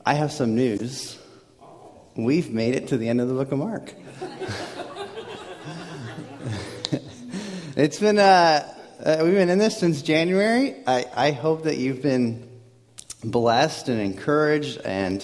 I have some news. We've made it to the end of the book of Mark. It's been, we've been in this since January. I hope that you've been blessed and encouraged, and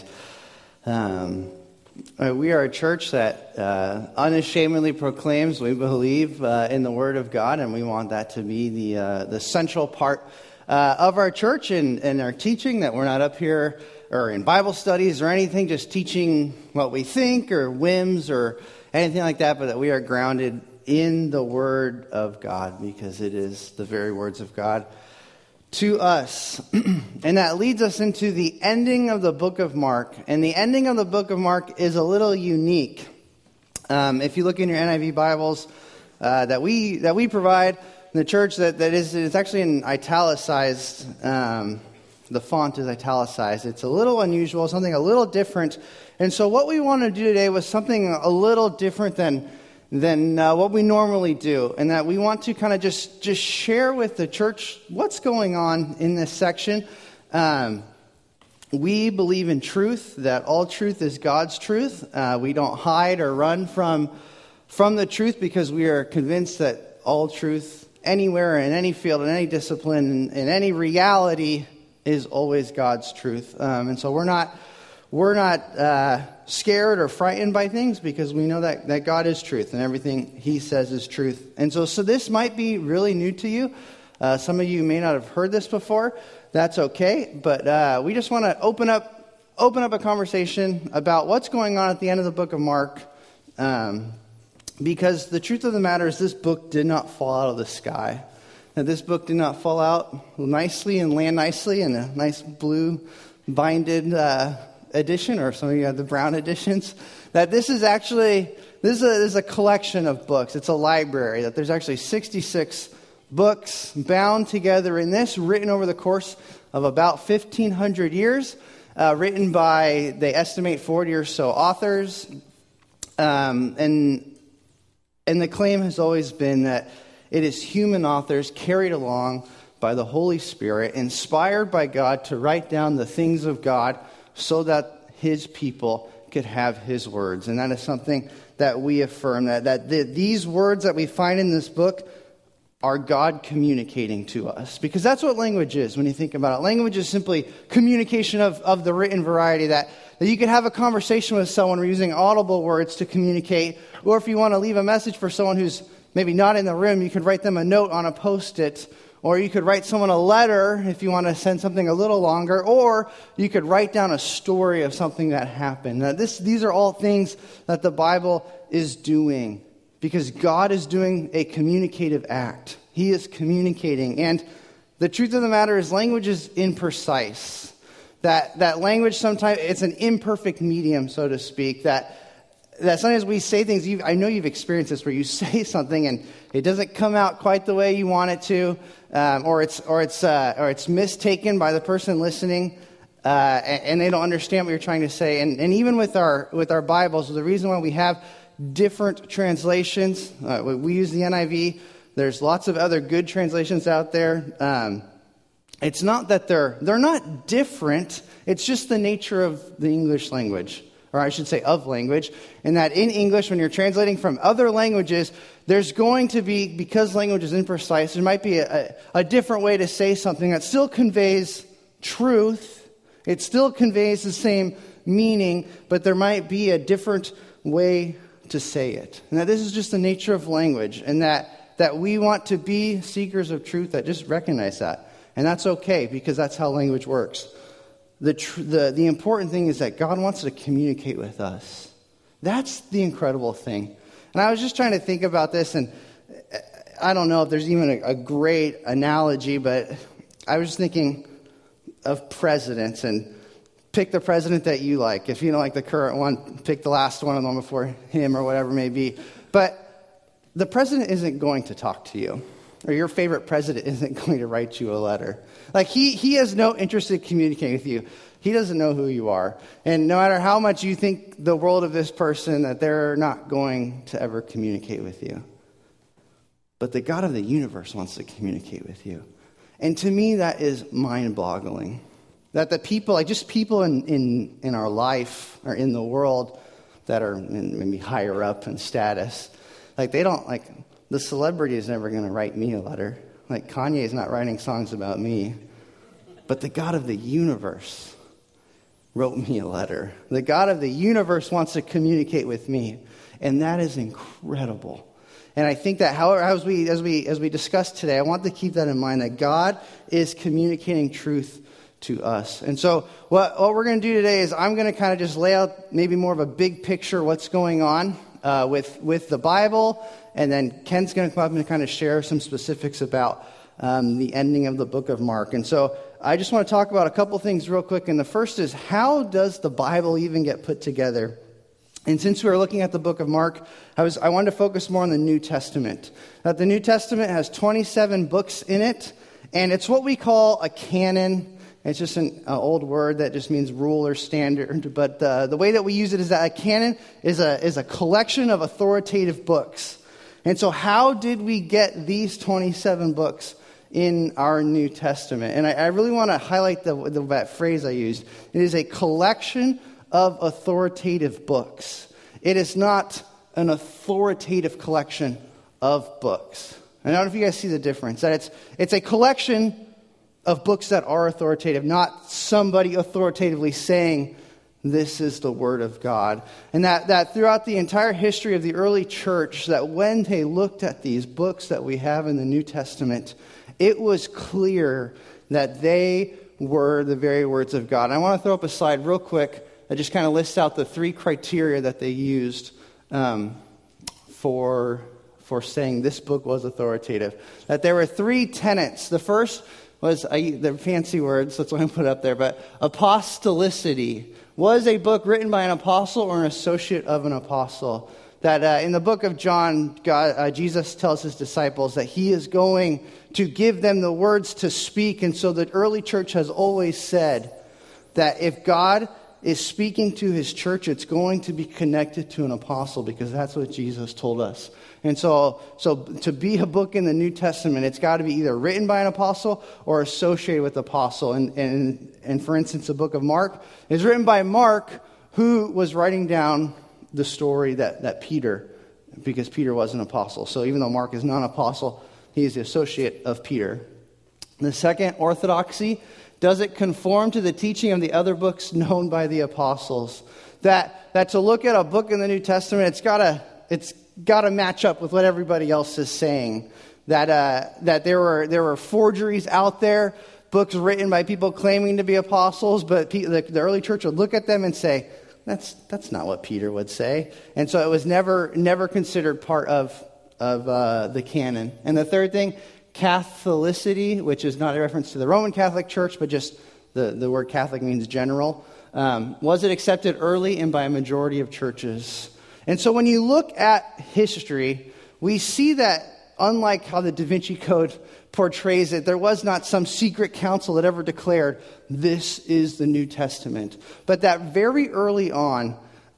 we are a church that unashamedly proclaims we believe in the Word of God, and we want that to be the central part of our church and our teaching, that we're not up here or in Bible studies or anything, just teaching what we think or whims or anything like that, but that we are grounded in the Word of God, because it is the very words of God to us. And that leads us into the ending of the book of Mark. And the ending of the book of Mark is a little unique. If you look in your NIV Bibles that we provide in the church, it's actually in italicized. The font is italicized. It's a little unusual, something a little different. And so what we want to do today was something a little different than what we normally do, and that we want to kind of just share with the church what's going on in this section. We believe in truth, that all truth is God's truth. We don't hide or run from the truth, because we are convinced that all truth, anywhere, in any field, in any discipline, in any reality, is always God's truth. And so we're not scared or frightened by things, because we know that God is truth and everything He says is truth. And so this might be really new to you. Some of you may not have heard this before. That's okay. But we just want to open up a conversation about what's going on at the end of the book of Mark. Because the truth of the matter is, this book did not fall out of the sky. Now, this book did not fall out nicely and land nicely in a nice blue binded edition, or some of you have the brown editions. That this is a collection of books. It's a library. That there's actually 66 books bound together in this, written over the course of about 1,500 years, written by, they estimate, 40 or so authors. And the claim has always been that it is human authors carried along by the Holy Spirit, inspired by God to write down the things of God so that His people could have His words. And that is something that we affirm, that these words that we find in this book are God communicating to us. Because that's what language is when you think about it. Language is simply communication of the written variety, that you could have a conversation with someone using audible words to communicate. Or if you want to leave a message for someone who's maybe not in the room, you could write them a note on a Post-it. Or you could write someone a letter if you want to send something a little longer. Or you could write down a story of something that happened. Now, these are all things that the Bible is doing, because God is doing a communicative act. He is communicating. And the truth of the matter is, language is imprecise. That language sometimes, it's an imperfect medium, so to speak, that sometimes we say things. I know you've experienced this, where you say something and it doesn't come out quite the way you want it to, or it's mistaken by the person listening, and they don't understand what you're trying to say. And even with our Bibles, the reason why we have different translations, we use the NIV. There's lots of other good translations out there. It's not that they're not different. It's just the nature of the English language. Or I should say of language, and that in English, when you're translating from other languages, there's going to be, because language is imprecise, there might be a different way to say something that still conveys truth. It still conveys the same meaning, but there might be a different way to say it. And that this is just the nature of language, and that we want to be seekers of truth that just recognize that. And that's okay, because that's how language works. The important thing is that God wants to communicate with us. That's the incredible thing. And I was just trying to think about this, and I don't know if there's even a great analogy, but I was thinking of presidents, and pick the president that you like. If you don't like the current one, pick the last one, or the one before him, or whatever it may be. But the president isn't going to talk to you. Or your favorite president isn't going to write you a letter. Like, he has no interest in communicating with you. He doesn't know who you are. And no matter how much you think the world of this person, that they're not going to ever communicate with you. But the God of the universe wants to communicate with you. And to me, that is mind-boggling. That the people, like just people in our life or in the world that are maybe higher up in status, like they don't, like the celebrity is never going to write me a letter. Like Kanye is not writing songs about me. But the God of the universe wrote me a letter. The God of the universe wants to communicate with me. And that is incredible. And I think that as we discuss today, I want to keep that in mind, that God is communicating truth to us. And so what we're going to do today is I'm going to kind of just lay out maybe more of a big picture what's going on with the Bible. And then Ken's going to come up and kind of share some specifics about the ending of the book of Mark. And so I just want to talk about a couple things real quick. And the first is, how does the Bible even get put together? And since we were looking at the book of Mark, I wanted to focus more on the New Testament. That the New Testament has 27 books in it, and it's what we call a canon. It's just an old word that just means rule or standard. But the way that we use it is that a canon is a collection of authoritative books. And so how did we get these 27 books in our New Testament? And I really want to highlight that phrase I used. It is a collection of authoritative books. It is not an authoritative collection of books. I don't know if you guys see the difference. That it's a collection of books that are authoritative, not somebody authoritatively saying, this is the Word of God. And that throughout the entire history of the early church, that when they looked at these books that we have in the New Testament, it was clear that they were the very words of God. And I want to throw up a slide real quick that just kind of lists out the three criteria that they used for saying this book was authoritative. That there were three tenets. The first was, the fancy words, that's what I put up there, but apostolicity. Was a book written by an apostle or an associate of an apostle? That in the book of John, Jesus tells his disciples that he is going to give them the words to speak. And so the early church has always said that if God is speaking to his church, it's going to be connected to an apostle, because that's what Jesus told us. And so to be a book in the New Testament, it's got to be either written by an apostle or associated with apostle. And for instance, the book of Mark is written by Mark, who was writing down the story that Peter, because Peter was an apostle. So even though Mark is not an apostle, he is the associate of Peter. The second, orthodoxy. Does it conform to the teaching of the other books known by the apostles? That to look at a book in the New Testament, it's got to match up with what everybody else is saying. That there were forgeries out there, books written by people claiming to be apostles, but the early church would look at them and say, that's not what Peter would say. And so it was never considered part of the canon. And the third thing, Catholicity, which is not a reference to the Roman Catholic Church, but just the word Catholic means general. Was it accepted early and by a majority of churches? And so when you look at history, we see that unlike how the Da Vinci Code portrays it, there was not some secret council that ever declared, this is the New Testament. But that very early on,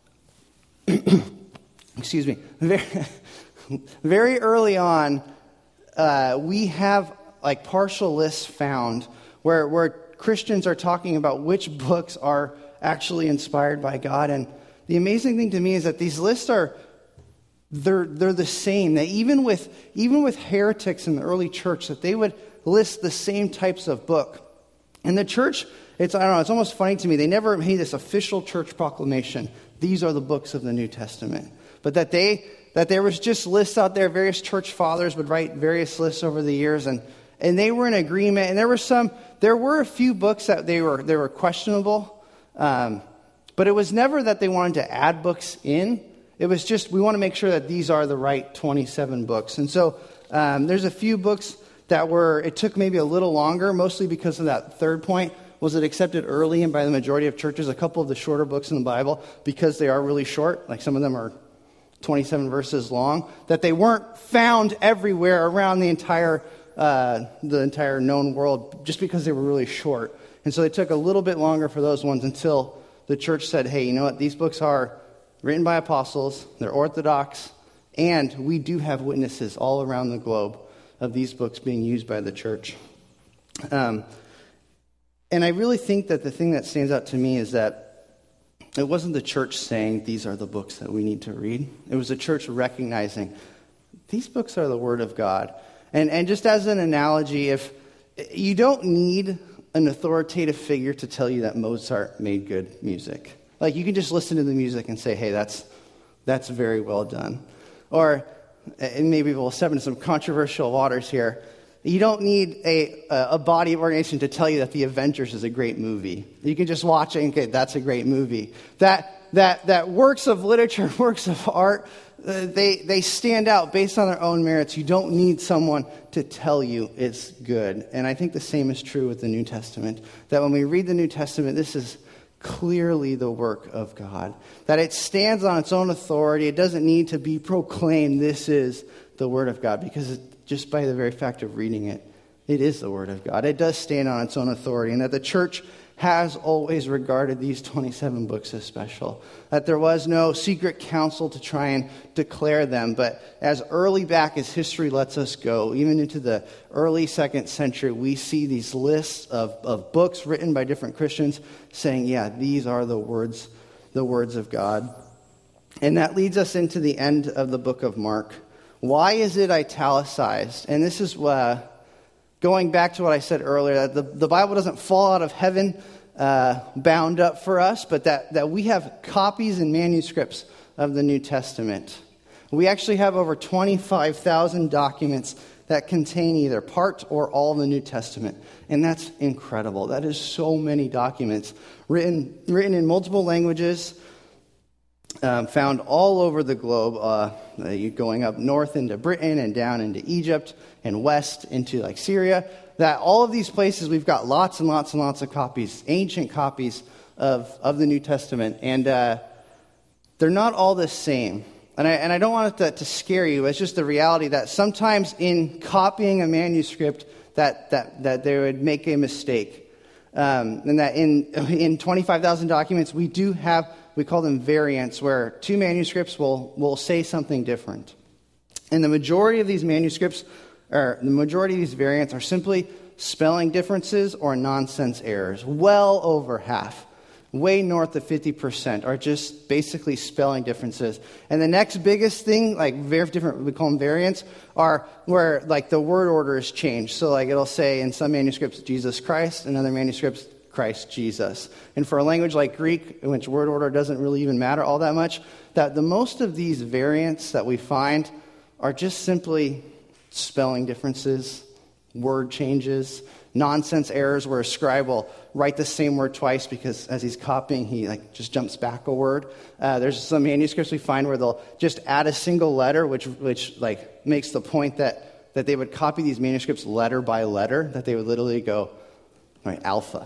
excuse me, very early on, we have like partial lists found where Christians are talking about which books are actually inspired by God. And the amazing thing to me is that these lists they're the same. That even with heretics in the early church, that they would list the same types of book. And the church, it's almost funny to me. They never made this official church proclamation. These are the books of the New Testament. But that there was just lists out there. Various church fathers would write various lists over the years, and they were in agreement. And there were a few books that they were questionable, but it was never that they wanted to add books in. It was just, we want to make sure that these are the right 27 books. And so there's a few books it took maybe a little longer, mostly because of that third point. Was it accepted early and by the majority of churches? A couple of the shorter books in the Bible, because they are really short, like some of them are 27 verses long, that they weren't found everywhere around the entire known world, just because they were really short. And so it took a little bit longer for those ones until the church said, hey, you know what? These books are written by apostles, they're orthodox, and we do have witnesses all around the globe of these books being used by the church. And I really think that the thing that stands out to me is that it wasn't the church saying these are the books that we need to read. It was the church recognizing these books are the Word of God. And just as an analogy, if you don't need an authoritative figure to tell you that Mozart made good music. Like, you can just listen to the music and say, hey, that's very well done. Or, and maybe we'll step into some controversial waters here, you don't need a body of organization to tell you that The Avengers is a great movie. You can just watch it and okay, that's a great movie. That works of literature, works of art, they stand out based on their own merits. You don't need someone to tell you it's good. And I think the same is true with the New Testament. That when we read the New Testament, this is clearly the work of God. That it stands on its own authority. It doesn't need to be proclaimed, this is the Word of God. Because just by the very fact of reading it, it is the Word of God. It does stand on its own authority. And that the church has always regarded these 27 books as special. That there was no secret council to try and declare them. But as early back as history lets us go, even into the early 2nd century, we see these lists of books written by different Christians saying, yeah, these are the words of God. And that leads us into the end of the book of Mark. Why is it italicized? And this is going back to what I said earlier, that the Bible doesn't fall out of heaven bound up for us, but that we have copies and manuscripts of the New Testament. We actually have over 25,000 documents that contain either part or all of the New Testament. And that's incredible. That is so many documents written in multiple languages, found all over the globe, going up north into Britain and down into Egypt and west into like Syria. That all of these places we've got lots and lots and lots of copies, ancient copies of the New Testament, and they're not all the same. And I don't want it to scare you. It's just the reality that sometimes in copying a manuscript that they would make a mistake, and that in 25,000 documents we do have. We call them variants, where two manuscripts will say something different. And the majority of these manuscripts, or the majority of these variants, are simply spelling differences or nonsense errors. Well over half, way north of 50%, are just basically spelling differences. And the next biggest thing, like very different, we call them variants, are where like the word order is changed. So like it'll say in some manuscripts, Jesus Christ, in other manuscripts, Christ Jesus. And for a language like Greek, in which word order doesn't really even matter all that much, that the most of these variants that we find are just simply spelling differences, word changes, nonsense errors where a scribe will write the same word twice because as he's copying, he like just jumps back a word. There's some manuscripts we find where they'll just add a single letter, which like makes the point that they would copy these manuscripts letter by letter, that they would literally go, right, alpha,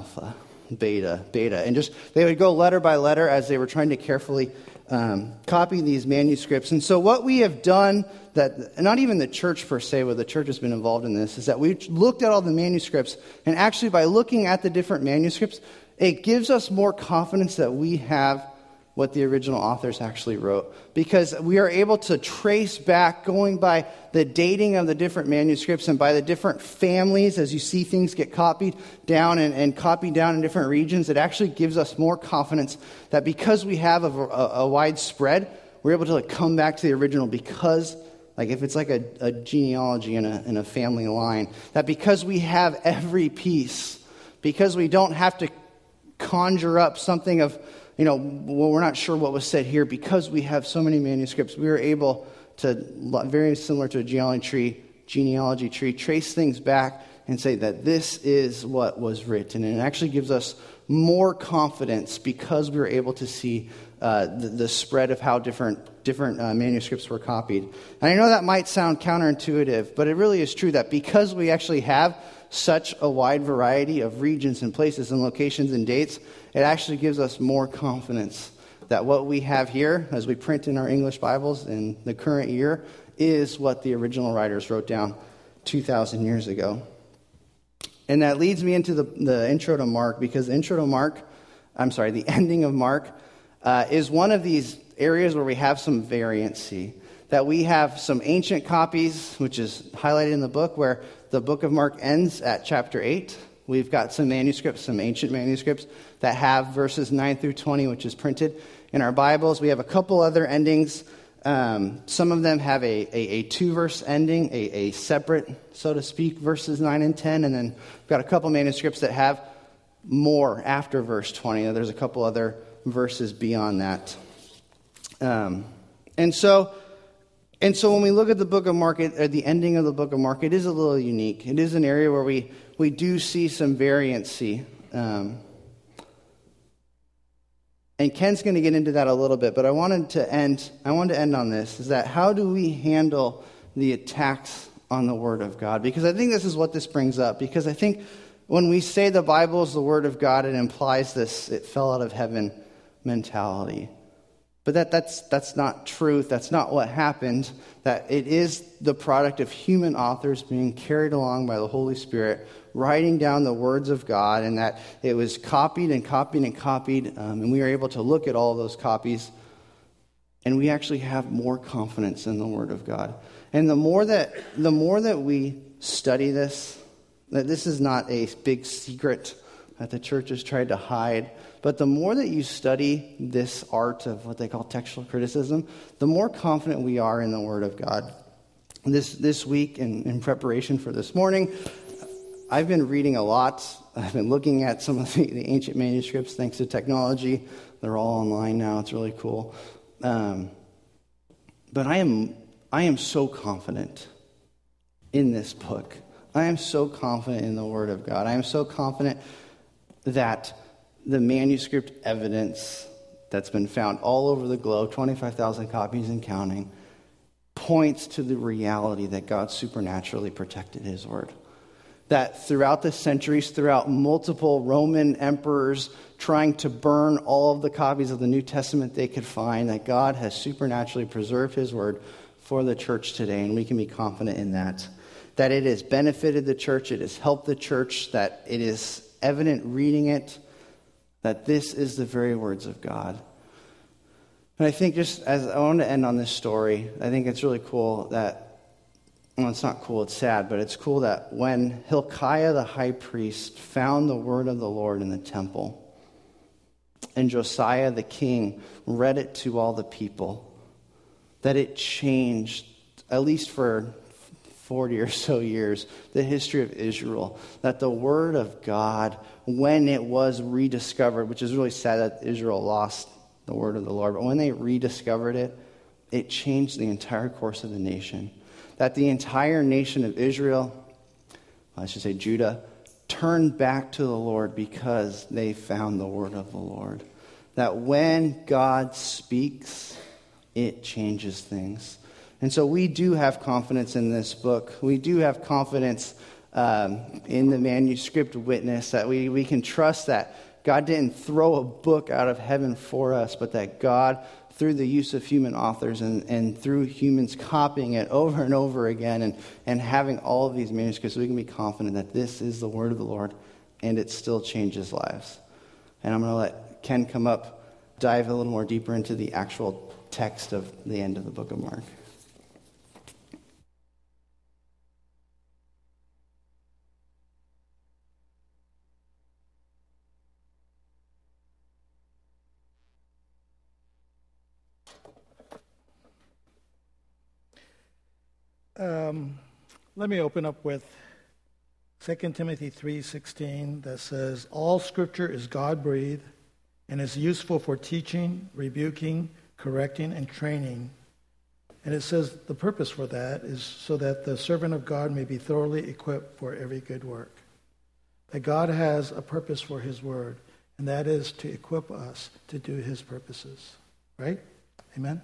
beta, and just they would go letter by letter as they were trying to carefully copy these manuscripts. And so what we have done, that not even the church per se, but the church has been involved in this, is that we've looked at all the manuscripts, and actually by looking at the different manuscripts, it gives us more confidence that we have what the original authors actually wrote. Because we are able to trace back, going by the dating of the different manuscripts and by the different families, as you see things get copied down and copied down in different regions, it actually gives us more confidence that because we have a wide spread, we're able to like come back to the original because, like if it's like a genealogy in a family line, that because we have every piece, because we don't have to conjure up something of, we're not sure what was said here, because we have so many manuscripts, we are able to, very similar to a genealogy tree, trace things back and say that this is what was written. And it actually gives us more confidence because we were able to see the spread of how different manuscripts were copied. And I know that might sound counterintuitive, but it really is true that because we actually have such a wide variety of regions and places and locations and dates, it actually gives us more confidence that what we have here, as we print in our English Bibles in the current year, is what the original writers wrote down 2,000 years ago. And that leads me into the intro to Mark, because the ending of Mark is one of these areas where we have some variancy. That we have some ancient copies, which is highlighted in the book, where the book of Mark ends at chapter 8, We've got some manuscripts, some ancient manuscripts, that have verses 9 through 20, which is printed in our Bibles. We have a couple other endings. Some of them have a two-verse ending, a separate, so to speak, verses 9 and 10. And then we've got a couple manuscripts that have more after verse 20. There's a couple other verses beyond that. And so when we look at the book of Mark, at the ending of the book of Mark, it is a little unique. It is an area where we do see some variancy. And Ken's going to get into that a little bit, but I wanted to end on this, is that how do we handle the attacks on the Word of God? Because I think this is what this brings up. Because I think when we say the Bible is the Word of God, it implies this, it fell out of heaven mentality. But that's not truth. That's not what happened. That it is the product of human authors being carried along by the Holy Spirit, writing down the words of God, and that it was copied and copied and copied, and we are able to look at all those copies, and we actually have more confidence in the Word of God. And the more that we study this, that this is not a big secret that the church has tried to hide, but the more that you study this art of what they call textual criticism, the more confident we are in the Word of God. This week, in preparation for this morning, I've been reading a lot. I've been looking at some of the ancient manuscripts, thanks to technology. They're all online now. It's really cool. But I am so confident in this book. I am so confident in the Word of God. I am so confident that the manuscript evidence that's been found all over the globe, 25,000 copies and counting, points to the reality that God supernaturally protected his word. That throughout the centuries, throughout multiple Roman emperors trying to burn all of the copies of the New Testament they could find, that God has supernaturally preserved his word for the church today, and we can be confident in that. That it has benefited the church, it has helped the church, that it is evident reading it, that this is the very words of God. And I think just as I want to end on this story, I think it's really cool that, well, it's not cool, it's sad, but it's cool that when Hilkiah the high priest found the word of the Lord in the temple, and Josiah the king read it to all the people, that it changed, at least for 40 or so years, the history of Israel. That the word of God, when it was rediscovered, which is really sad that Israel lost the word of the Lord, but when they rediscovered it, it changed the entire course of the nation. That the entire nation of Israel, I should say Judah, turned back to the Lord because they found the word of the Lord. That when God speaks, it changes things. And so we do have confidence in this book. We do have confidence in the manuscript witness, that we can trust that God didn't throw a book out of heaven for us, but that God, through the use of human authors and through humans copying it over and over again and having all of these manuscripts, we can be confident that this is the word of the Lord and it still changes lives. And I'm going to let Ken come up, dive a little more deeper into the actual text of the end of the book of Mark. Let me open up with 2 Timothy 3:16 that says, all scripture is God-breathed and is useful for teaching, rebuking, correcting, and training. And it says the purpose for that is so that the servant of God may be thoroughly equipped for every good work. That God has a purpose for his word, and that is to equip us to do his purposes. Right? Amen?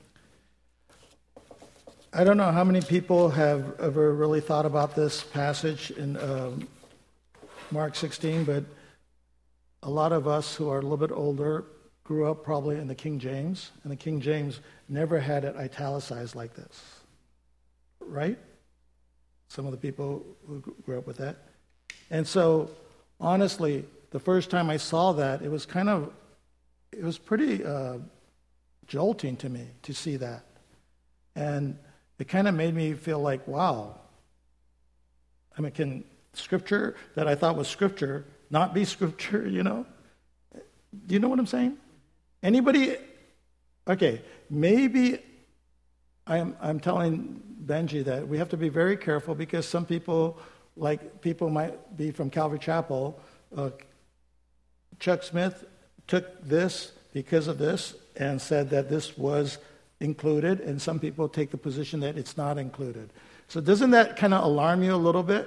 I don't know how many people have ever really thought about this passage in Mark 16, but a lot of us who are a little bit older grew up probably in the King James, and the King James never had it italicized like this, right? Some of the people who grew up with that. And so, honestly, the first time I saw that, it was pretty jolting to me to see that. And it kind of made me feel like, wow. I mean, can scripture that I thought was scripture not be scripture, you know? Do you know what I'm saying? Anybody? Okay, maybe I'm telling Benji that we have to be very careful because some people, like people might be from Calvary Chapel, Chuck Smith took this because of this and said that this was included, and some people take the position that it's not included. So doesn't that kind of alarm you a little bit?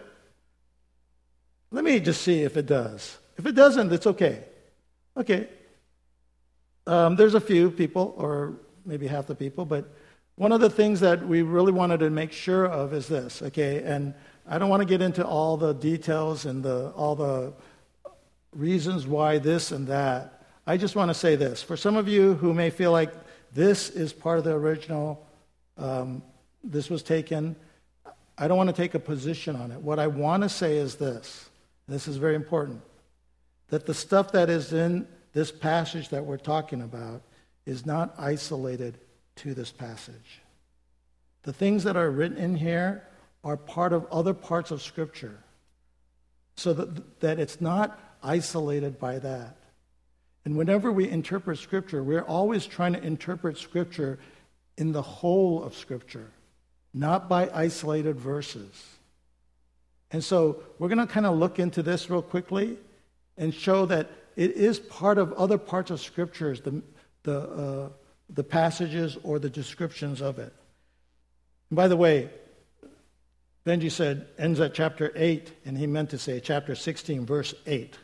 Let me just see if it does. If it doesn't, it's okay. Okay. There's a few people, or maybe half the people, but one of the things that we really wanted to make sure of is this, okay? And I don't want to get into all the details and all the reasons why this and that. I just want to say this. For some of you who may feel like this is part of the original, this was taken, I don't want to take a position on it. What I want to say is this. This is very important. That the stuff that is in this passage that we're talking about is not isolated to this passage. The things that are written in here are part of other parts of Scripture. So that it's not isolated by that. And whenever we interpret Scripture, we're always trying to interpret Scripture in the whole of Scripture, not by isolated verses. And so we're going to kind of look into this real quickly and show that it is part of other parts of Scriptures, the passages or the descriptions of it. And by the way, Benji said ends at chapter 8, and he meant to say chapter 16, verse 8.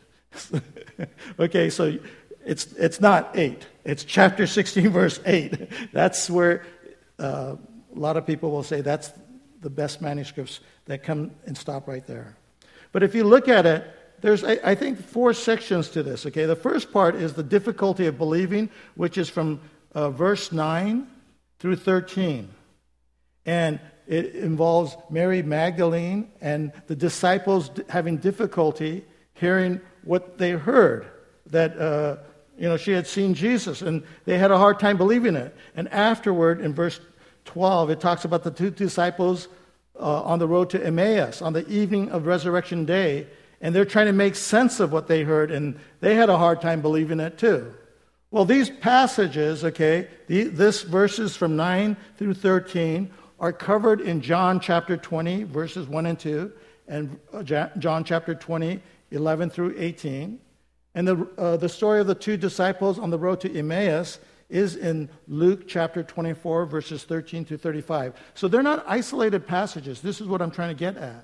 Okay, so it's not 8. It's chapter 16, verse 8. That's where a lot of people will say that's the best manuscripts that come and stop right there. But if you look at it, there's, I think, 4 sections to this. Okay, the first part is the difficulty of believing, which is from verse 9 through 13. And it involves Mary Magdalene and the disciples having difficulty hearing what they heard, that she had seen Jesus, and they had a hard time believing it. And afterward, in verse 12, it talks about the 2 disciples on the road to Emmaus on the evening of Resurrection Day, and they're trying to make sense of what they heard, and they had a hard time believing it too. Well, these passages, okay, this verses from 9 through 13 are covered in John chapter 20, verses 1 and 2, and John chapter 20, 11 through 18. And the story of the 2 disciples on the road to Emmaus is in Luke chapter 24, verses 13 to 35. So they're not isolated passages. This is what I'm trying to get at.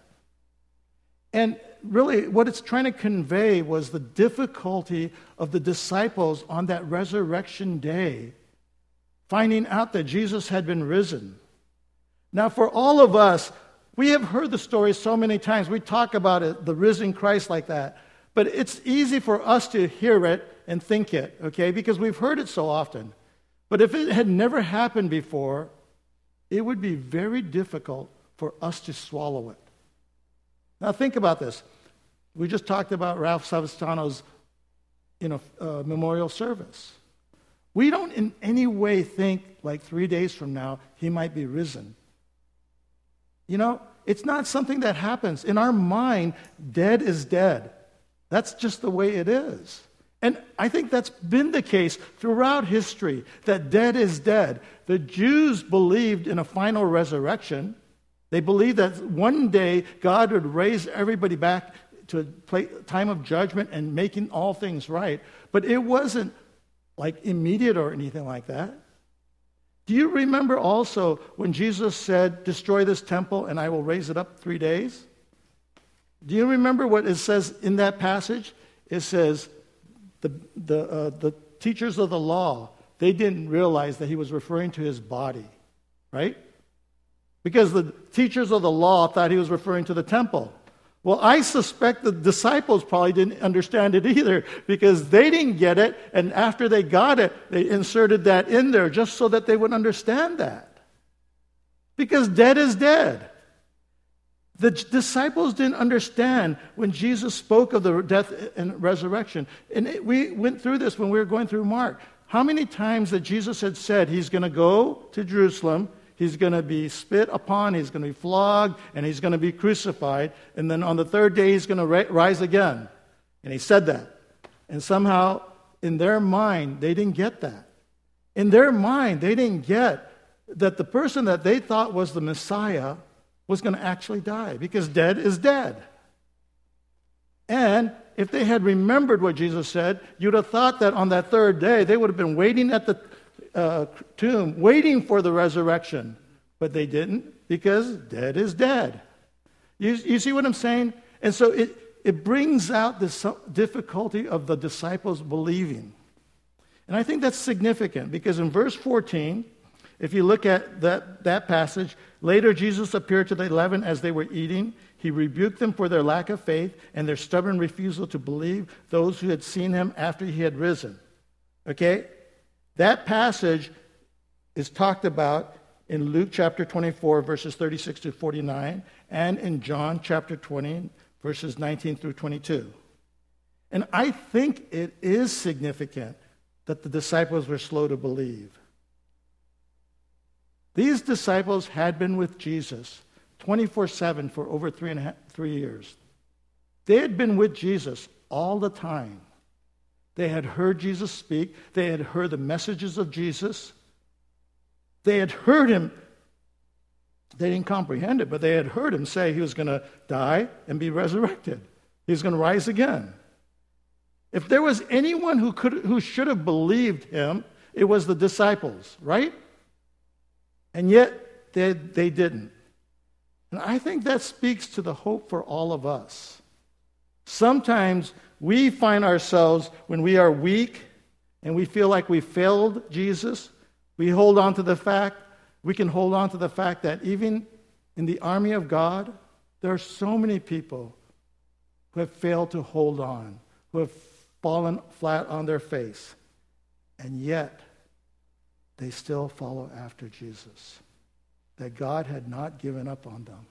And really, what it's trying to convey was the difficulty of the disciples on that resurrection day, finding out that Jesus had been risen. Now, for all of us, we have heard the story so many times. We talk about it, the risen Christ like that. But it's easy for us to hear it and think it, okay, because we've heard it so often. But if it had never happened before, it would be very difficult for us to swallow it. Now think about this. We just talked about Ralph Savastano's memorial service. We don't in any way think like 3 days from now he might be risen. It's not something that happens. In our mind, dead is dead. That's just the way it is. And I think that's been the case throughout history, that dead is dead. The Jews believed in a final resurrection. They believed that one day God would raise everybody back to a time of judgment and making all things right. But it wasn't like immediate or anything like that. Do you remember also when Jesus said, "Destroy this temple and I will raise it up 3 days"? Do you remember what it says in that passage? It says, the teachers of the law, they didn't realize that he was referring to his body, right? Because the teachers of the law thought he was referring to the temple. Well, I suspect the disciples probably didn't understand it either because they didn't get it, and after they got it, they inserted that in there just so that they would understand that. Because dead is dead. The disciples didn't understand when Jesus spoke of the death and resurrection. And we went through this when we were going through Mark. How many times that Jesus had said he's going to go to Jerusalem, He's going to be spit upon, he's going to be flogged, and he's going to be crucified. And then on the third day, he's going to rise again. And he said that. And somehow, in their mind, they didn't get that. In their mind, they didn't get that the person that they thought was the Messiah was going to actually die, because dead is dead. And if they had remembered what Jesus said, you'd have thought that on that third day, they would have been waiting at the tomb, waiting for the resurrection. But they didn't, because dead is dead. You see what I'm saying? And so it brings out this difficulty of the disciples believing. And I think that's significant, because in verse 14, if you look at that passage, later Jesus appeared to the 11 as they were eating. He rebuked them for their lack of faith and their stubborn refusal to believe those who had seen him after he had risen. Okay? That passage is talked about in Luke chapter 24, verses 36 to 49, and in John chapter 20, verses 19 through 22. And I think it is significant that the disciples were slow to believe. These disciples had been with Jesus 24/7 for over 3 years. They had been with Jesus all the time. They had heard Jesus speak. They had heard the messages of Jesus. They had heard him. They didn't comprehend it, but they had heard him say he was going to die and be resurrected. He was going to rise again. If there was anyone who should have believed him, it was the disciples, right? And yet, they didn't. And I think that speaks to the hope for all of us. Sometimes we find ourselves, when we are weak and we feel like we failed Jesus, we can hold on to the fact that even in the army of God, there are so many people who have failed to hold on, who have fallen flat on their face, and yet they still follow after Jesus. That God had not given up on them.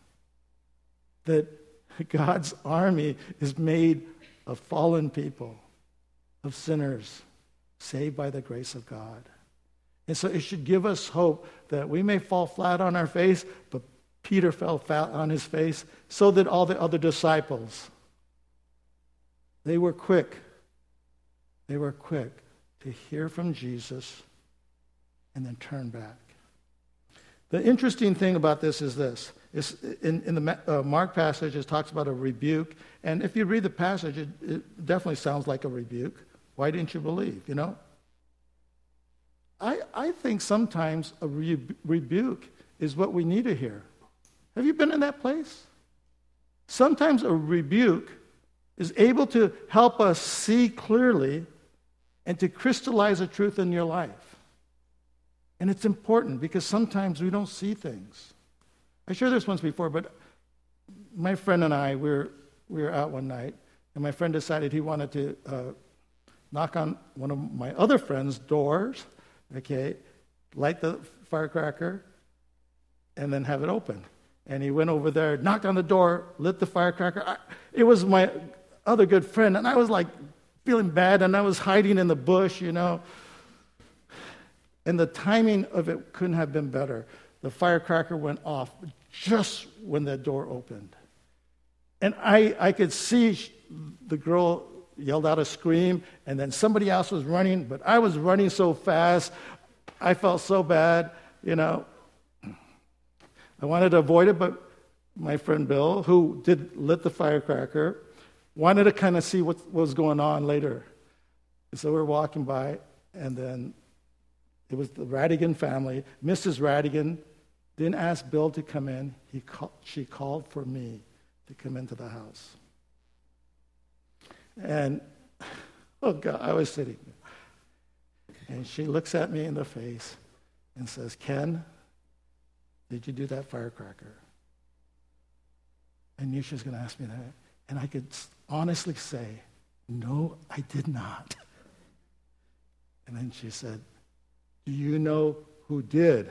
That God's army is made of fallen people, of sinners, saved by the grace of God. And so it should give us hope that we may fall flat on our face, but Peter fell flat on his face, so did all the other disciples. They were quick. They were quick to hear from Jesus and then turn back. The interesting thing about this is this. In the Mark passage, it talks about a rebuke. And if you read the passage, it definitely sounds like a rebuke. Why didn't you believe, you know? I think sometimes a rebuke is what we need to hear. Have you been in that place? Sometimes a rebuke is able to help us see clearly and to crystallize a truth in your life. And it's important because sometimes we don't see things. I shared this once before, but my friend and I, we were out one night, and my friend decided he wanted to knock on one of my other friend's doors, okay, light the firecracker, and then have it open. And he went over there, knocked on the door, lit the firecracker. It was my other good friend, and I was like feeling bad, and I was hiding in the bush, you know. And the timing of it couldn't have been better. The firecracker went off just when that door opened. And I could see the girl yelled out a scream, and then somebody else was running, but I was running so fast, I felt so bad, you know. I wanted to avoid it, but my friend Bill, who lit the firecracker, wanted to kind of see what was going on later. And so we're walking by, and then it was the Radigan family. Mrs. Radigan didn't ask Bill to come in. She called for me to come into the house. And, oh God, I was sitting there. And she looks at me in the face and says, "Ken, did you do that firecracker?" I knew she was going to ask me that. And I could honestly say, "No, I did not." And then she said, "Do you know who did?"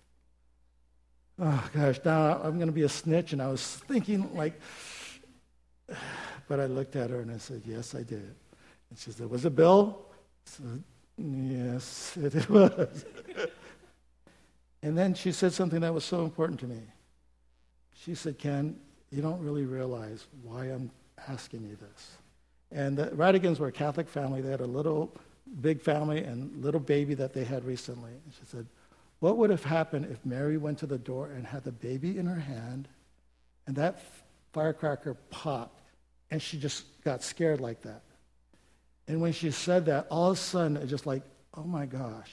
Oh, gosh, now I'm going to be a snitch. And I was thinking like, but I looked at her and I said, "Yes, I did." And she said, "Was it Bill?" I said, "Yes, it was." And then she said something that was so important to me. She said, Ken, you don't really realize why I'm asking you this. And the Radigans were a Catholic family. They had a little, big family and little baby that they had recently. And she said, what would have happened if Mary went to the door and had the baby in her hand and that firecracker popped and she just got scared like that? And when she said that, all of a sudden, it just like, oh my gosh,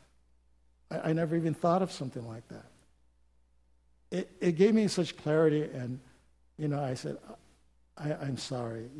I never even thought of something like that. It gave me such clarity, and, I said, I'm sorry,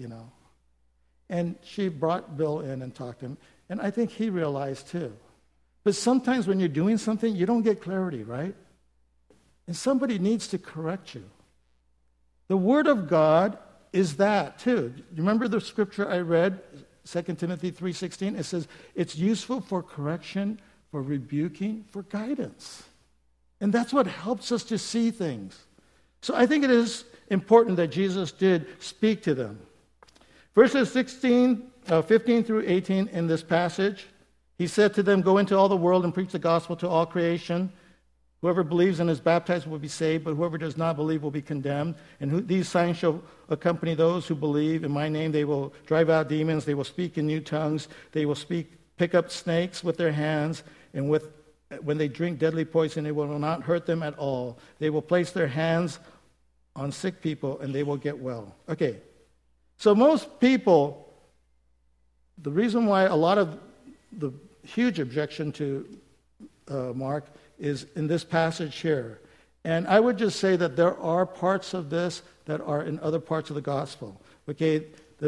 And she brought Bill in and talked to him, and I think he realized too. But sometimes when you're doing something, you don't get clarity, right? And somebody needs to correct you. The Word of God is that too. You remember the scripture I read, 2 Timothy 3:16? It says, it's useful for correction, for rebuking, for guidance. And that's what helps us to see things. So I think it is important that Jesus did speak to them. Verses 15 through 18 in this passage, he said to them, go into all the world and preach the gospel to all creation. Whoever believes and is baptized will be saved, but whoever does not believe will be condemned. And these signs shall accompany those who believe. In my name they will drive out demons. They will speak in new tongues. They will pick up snakes with their hands. And when they drink deadly poison, it will not hurt them at all. They will place their hands on sick people, and they will get well. Okay, so most people, the reason why a lot of the huge objection to Mark is in this passage here. And I would just say that there are parts of this that are in other parts of the gospel. Okay,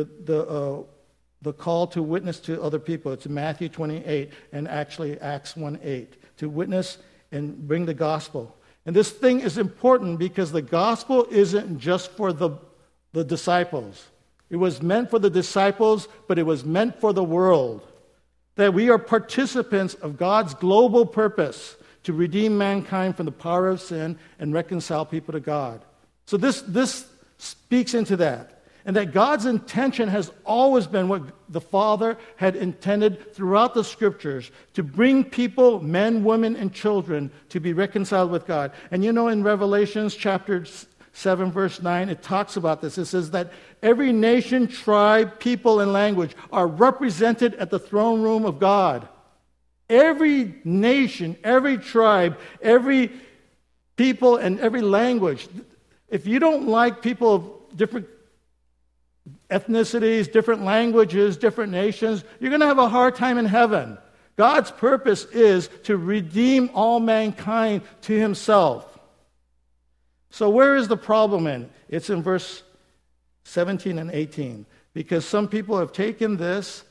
the call to witness to other people, it's in Matthew 28 and actually Acts 1:8, to witness and bring the gospel. And this thing is important because the gospel isn't just for the disciples. It was meant for the disciples, but it was meant for the world. That we are participants of God's global purpose to redeem mankind from the power of sin and reconcile people to God. So this speaks into that. And that God's intention has always been what the Father had intended throughout the Scriptures, to bring people, men, women, and children, to be reconciled with God. And in Revelations chapter 7, verse 9, it talks about this. It says that every nation, tribe, people, and language are represented at the throne room of God. Every nation, every tribe, every people, and every language. If you don't like people of different ethnicities, different languages, different nations, you're going to have a hard time in heaven. God's purpose is to redeem all mankind to himself. So where is the problem in? It's in verse 17 and 18. Because some people have taken this.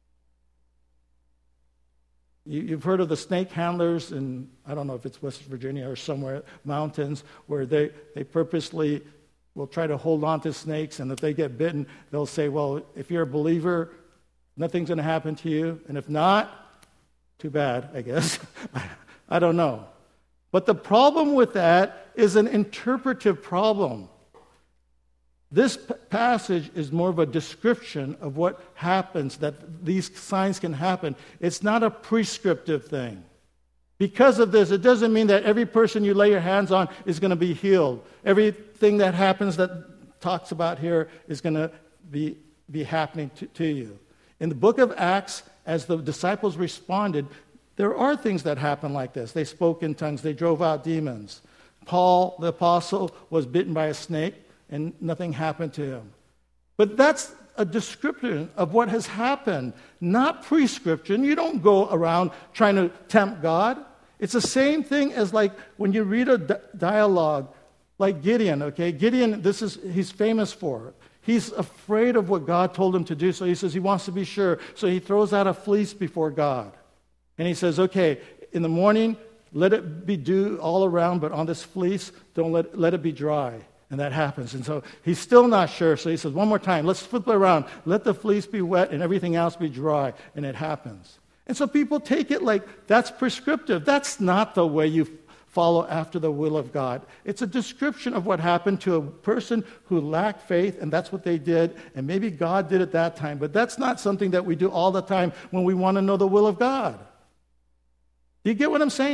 You've heard of the snake handlers in, I don't know if it's West Virginia or somewhere, mountains, where they purposely will try to hold on to snakes, and if they get bitten, they'll say, well, if you're a believer, nothing's going to happen to you, and if not, too bad, I guess. I don't know. But the problem with that is an interpretive problem. This passage is more of a description of what happens, that these signs can happen. It's not a prescriptive thing. Because of this, it doesn't mean that every person you lay your hands on is going to be healed. Everything that happens that talks about here is going to be happening to you. In the book of Acts, as the disciples responded, there are things that happen like this. They spoke in tongues. They drove out demons. Paul, the apostle, was bitten by a snake, and nothing happened to him. But that's a description of what has happened, not prescription. You don't go around trying to tempt God. It's the same thing as like when you read a dialogue like Gideon, okay? Gideon, he's famous for. He's afraid of what God told him to do, so he says he wants to be sure. So he throws out a fleece before God. And he says, okay, in the morning, let it be dew all around, but on this fleece, don't let it be dry. And that happens. And so he's still not sure. So he says, one more time, let's flip it around. Let the fleece be wet and everything else be dry. And it happens. And so people take it like that's prescriptive. That's not the way you follow after the will of God. It's a description of what happened to a person who lacked faith, and that's what they did. And maybe God did it that time. But that's not something that we do all the time when we want to know the will of God. Do you get what I'm saying here?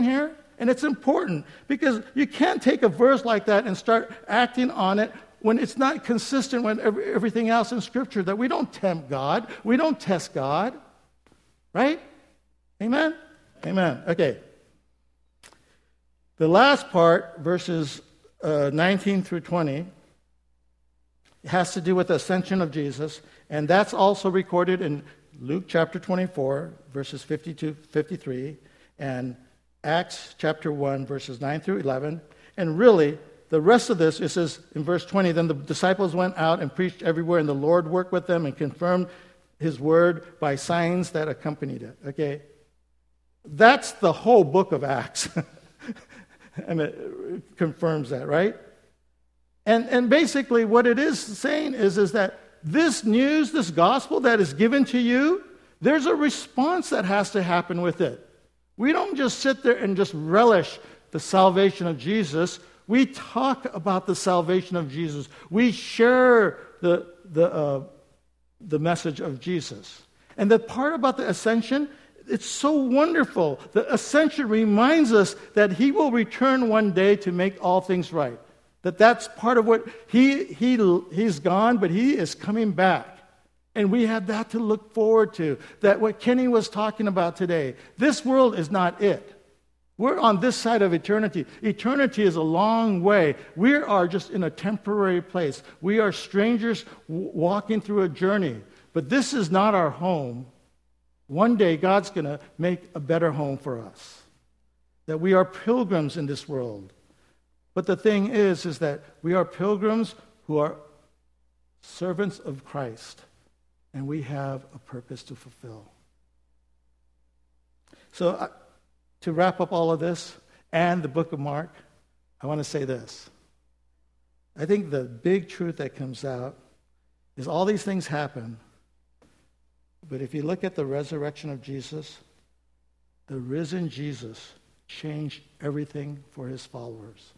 And it's important because you can't take a verse like that and start acting on it when it's not consistent with everything else in Scripture, that we don't tempt God, we don't test God, right? Amen? Amen. Okay. The last part, verses 19 through 20, has to do with the ascension of Jesus, and that's also recorded in Luke chapter 24, verses 52, 53, and Acts chapter 1, verses 9 through 11. And really, the rest of this, it says in verse 20, then the disciples went out and preached everywhere, and the Lord worked with them and confirmed his word by signs that accompanied it. Okay? That's the whole book of Acts. And it confirms that, right? And basically what it is saying is that this news, this gospel that is given to you, there's a response that has to happen with it. We don't just sit there and just relish the salvation of Jesus. We talk about the salvation of Jesus. We share the message of Jesus. And the part about the ascension, it's so wonderful. The ascension reminds us that he will return one day to make all things right. That's part of what he's gone, but he is coming back. And we have that to look forward to. That what Kenny was talking about today, this world is not it. We're on this side of eternity. Eternity is a long way. We are just in a temporary place. We are strangers walking through a journey. But this is not our home. One day God's going to make a better home for us. That we are pilgrims in this world. But the thing is that we are pilgrims who are servants of Christ. And we have a purpose to fulfill. So to wrap up all of this and the book of Mark, I want to say this. I think the big truth that comes out is all these things happen. But if you look at the resurrection of Jesus, the risen Jesus changed everything for his followers.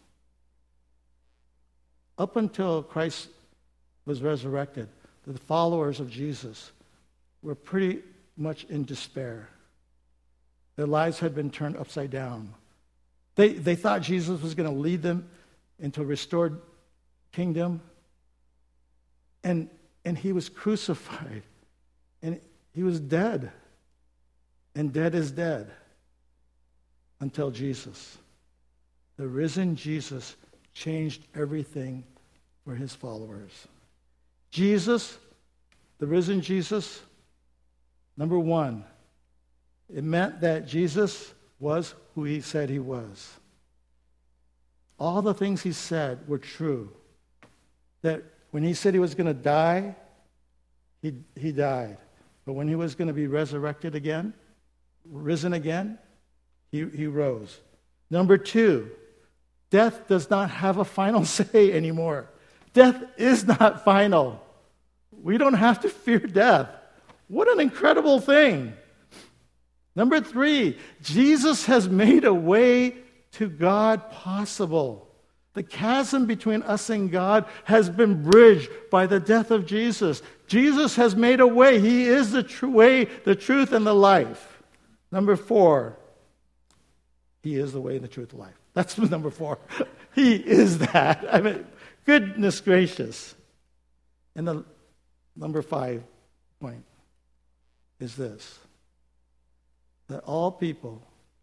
Up until Christ was resurrected, the followers of Jesus were pretty much in despair. Their lives had been turned upside down. They thought Jesus was going to lead them into a restored kingdom. And he was crucified. And he was dead. And dead is dead. Until Jesus. The risen Jesus changed everything for his followers. Jesus, the risen Jesus, number one, it meant that Jesus was who he said he was. All the things he said were true. That when he said he was going to die, he died. But when he was going to be resurrected again, risen again, he rose. Number two, death does not have a final say anymore. Death is not final. We don't have to fear death. What an incredible thing. Number three, Jesus has made a way to God possible. The chasm between us and God has been bridged by the death of Jesus. Jesus has made a way. He is the true way, the truth, and the life. Number four, he is the way, the truth, and life. That's number four. He is that. I mean, goodness gracious. And the number 5 point is this. That all people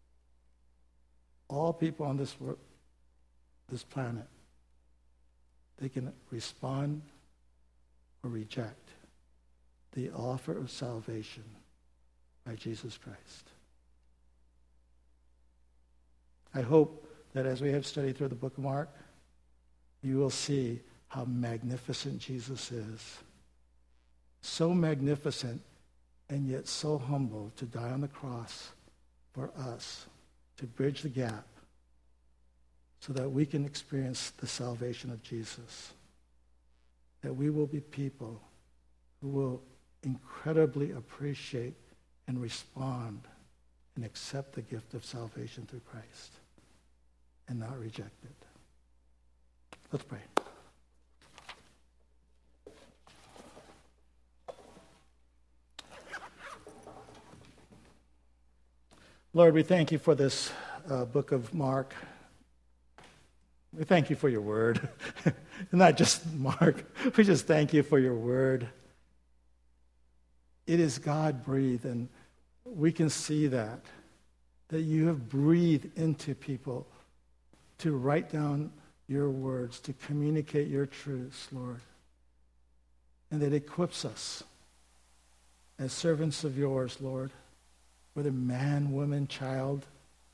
on this planet, they can respond or reject the offer of salvation by Jesus Christ. I hope that as we have studied through the book of Mark, you will see how magnificent Jesus is. So magnificent and yet so humble to die on the cross for us, to bridge the gap so that we can experience the salvation of Jesus. That we will be people who will incredibly appreciate and respond and accept the gift of salvation through Christ and not reject it. Let's pray. Lord, we thank you for this book of Mark. We thank you for your word. Not just Mark. We just thank you for your word. It is God-breathed, and we can see that you have breathed into people to write down your words, to communicate your truths, Lord. And that equips us as servants of yours, Lord, whether man, woman, child.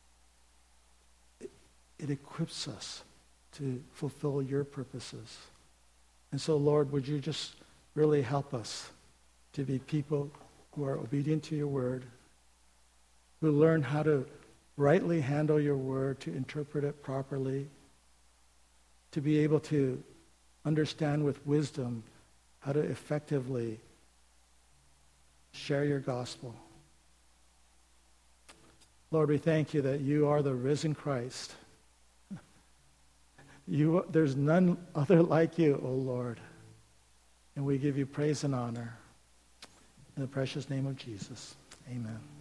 It equips us to fulfill your purposes. And so, Lord, would you just really help us to be people who are obedient to your word, who learn how to rightly handle your word, to interpret it properly, to be able to understand with wisdom how to effectively share your gospel. Lord, we thank you that you are the risen Christ. There's none other like you, O Lord. And we give you praise and honor. In the precious name of Jesus, amen.